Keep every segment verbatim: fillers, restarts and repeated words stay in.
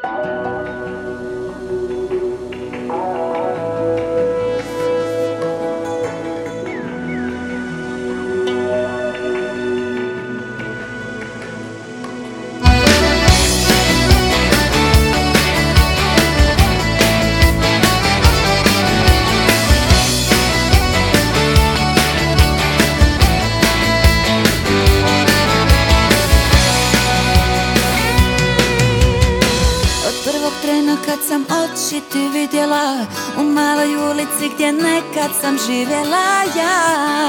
Kad sam oči ti vidjela u maloj ulici gdje nekad sam živjela ja,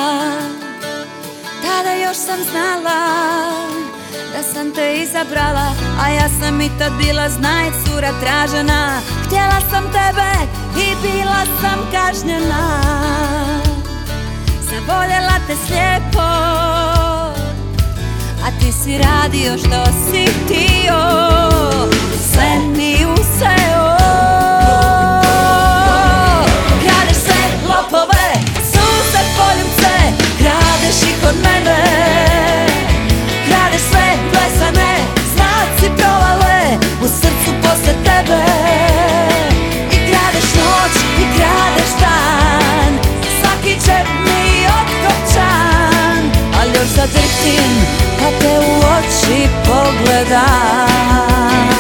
tada još sam znala da sam te izabrala, a ja sam i tad bila, znaj, cura tražena. Htjela sam tebe i bila sam kažnjena. Zavoljela te slijepo, a ti si radio što si htio. Sve mi useo, kradeš sve lopove, suze, poljubce, kradeš ih od mene. Kradeš sve blesane, znaci provale u srcu posle tebe. I kradeš noć i kradeš dan, svaki džep mi otkopčan. Al još zadrhtim kad te u oči pogledam.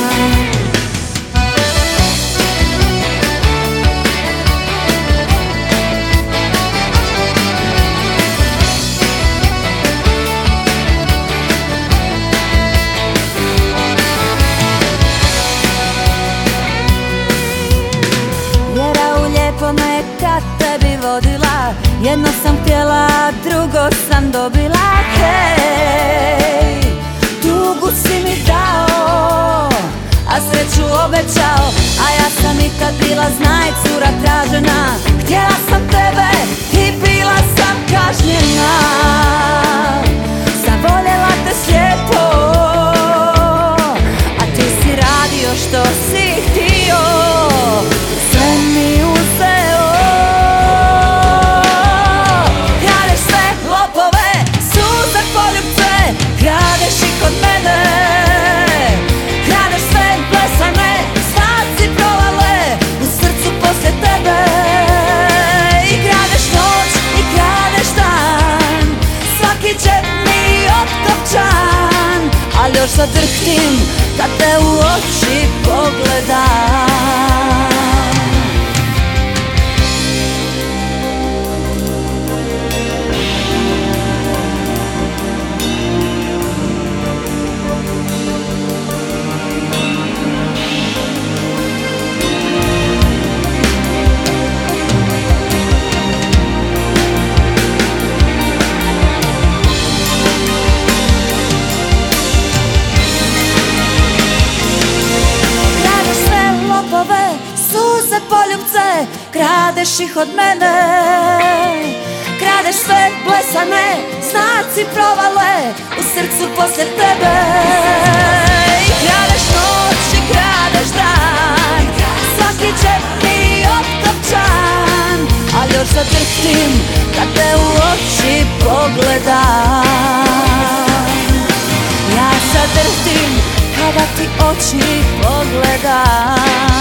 Kad tebi vodila, jedno sam htjela, drugo sam dobila. Hej, tugu si mi dao, a sreću obećao, a ja sam i tad bila, znaj, cura tražena. Htjela sam tebe i bila sam kažnjena. Zavoljela te slijepo, a ti si radio što si htio. Sve mi uzeo, kradeš sve lopove, suze, poljubce, kradeš ih od mene. Kradeš sve blesane, znaci provale u srcu posle tebe. I kradeš noć i kradeš dan, svaki džep mi otkopčan. Al još zadrhtim kad te u oči pogledam. Suze, poljubce, kradeš ih od mene. Kradeš sve blesane, znaci provale u srcu posle tebe. I kradeš noć i kradeš dan, svaki džep mi otkopčan. Al još zadrhtim kad te u oči pogledam. Ja zadrhtim kada ti oči pogledam.